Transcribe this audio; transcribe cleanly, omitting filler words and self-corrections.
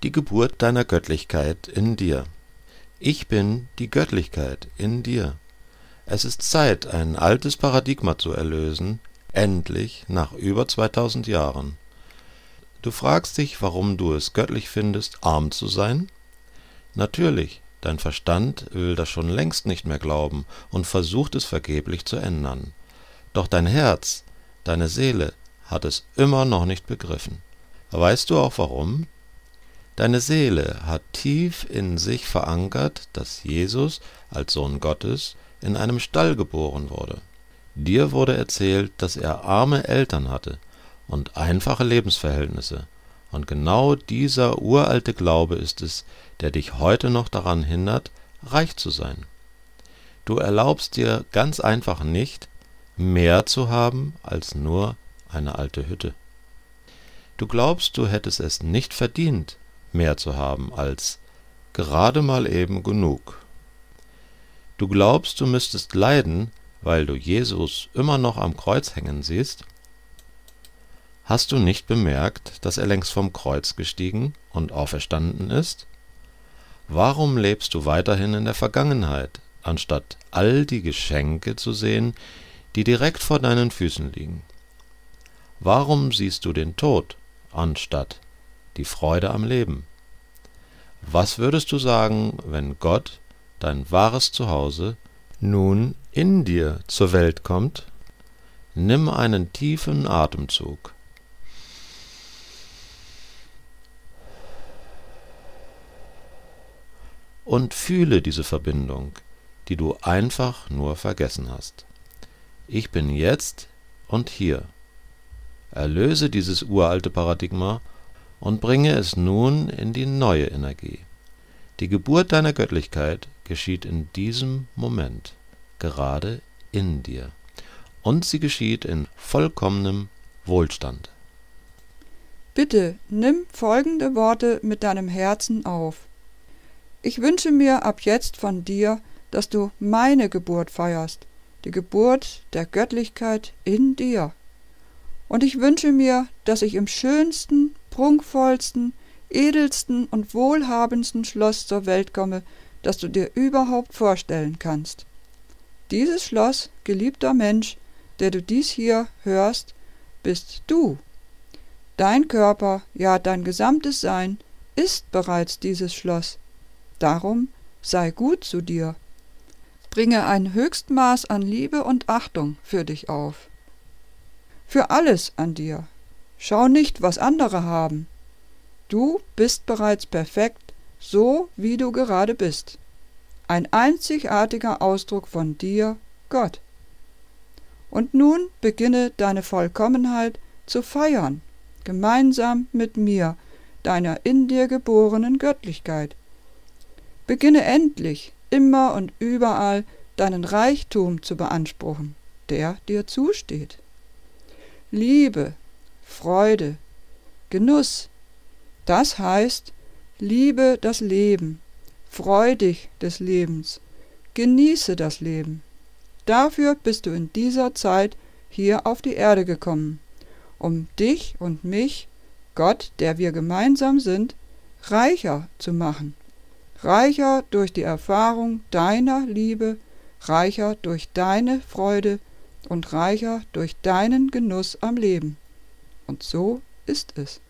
die Geburt deiner Göttlichkeit in dir. Ich bin die Göttlichkeit in dir. Es ist Zeit, ein altes Paradigma zu erlösen, endlich nach über 2000 Jahren. Du fragst dich, warum du es göttlich findest, arm zu sein? Natürlich, dein Verstand will das schon längst nicht mehr glauben und versucht es vergeblich zu ändern. Doch dein Herz, deine Seele hat es immer noch nicht begriffen. Weißt du auch warum? Deine Seele hat tief in sich verankert, dass Jesus als Sohn Gottes in einem Stall geboren wurde. Dir wurde erzählt, dass er arme Eltern hatte und einfache Lebensverhältnisse. Und genau dieser uralte Glaube ist es, der dich heute noch daran hindert, reich zu sein. Du erlaubst dir ganz einfach nicht, mehr zu haben als nur eine alte Hütte. Du glaubst, du hättest es nicht verdient, mehr zu haben als gerade mal eben genug. Du glaubst, du müsstest leiden, weil du Jesus immer noch am Kreuz hängen siehst? Hast du nicht bemerkt, dass er längst vom Kreuz gestiegen und auferstanden ist? Warum lebst du weiterhin in der Vergangenheit, anstatt all die Geschenke zu sehen, die direkt vor deinen Füßen liegen? Warum siehst du den Tod, anstatt die Freude am Leben? Was würdest du sagen, wenn Gott, dein wahres Zuhause, nun in dir zur Welt kommt? Nimm einen tiefen Atemzug. Und fühle diese Verbindung, die du einfach nur vergessen hast. Ich bin jetzt und hier. Erlöse dieses uralte Paradigma und bringe es nun in die neue Energie. Die Geburt deiner Göttlichkeit geschieht in diesem Moment, gerade in dir. Und sie geschieht in vollkommenem Wohlstand. Bitte nimm folgende Worte mit deinem Herzen auf. Ich wünsche mir ab jetzt von dir, dass du meine Geburt feierst, die Geburt der Göttlichkeit in dir. Und ich wünsche mir, dass ich im schönsten, prunkvollsten, edelsten und wohlhabendsten Schloss zur Welt komme, das du dir überhaupt vorstellen kannst. Dieses Schloss, geliebter Mensch, der du dies hier hörst, bist du. Dein Körper, ja dein gesamtes Sein, ist bereits dieses Schloss. Darum sei gut zu dir. Bringe ein Höchstmaß an Liebe und Achtung für dich auf. Für alles an dir. Schau nicht, was andere haben. Du bist bereits perfekt, so wie du gerade bist. Ein einzigartiger Ausdruck von dir, Gott. Und nun beginne deine Vollkommenheit zu feiern, gemeinsam mit mir, deiner in dir geborenen Göttlichkeit. Beginne endlich, immer und überall, deinen Reichtum zu beanspruchen, der dir zusteht. Liebe, Freude, Genuss, das heißt, liebe das Leben, freu dich des Lebens, genieße das Leben. Dafür bist du in dieser Zeit hier auf die Erde gekommen, um dich und mich, Gott, der wir gemeinsam sind, reicher zu machen. Reicher durch die Erfahrung deiner Liebe, reicher durch deine Freude und reicher durch deinen Genuss am Leben. Und so ist es.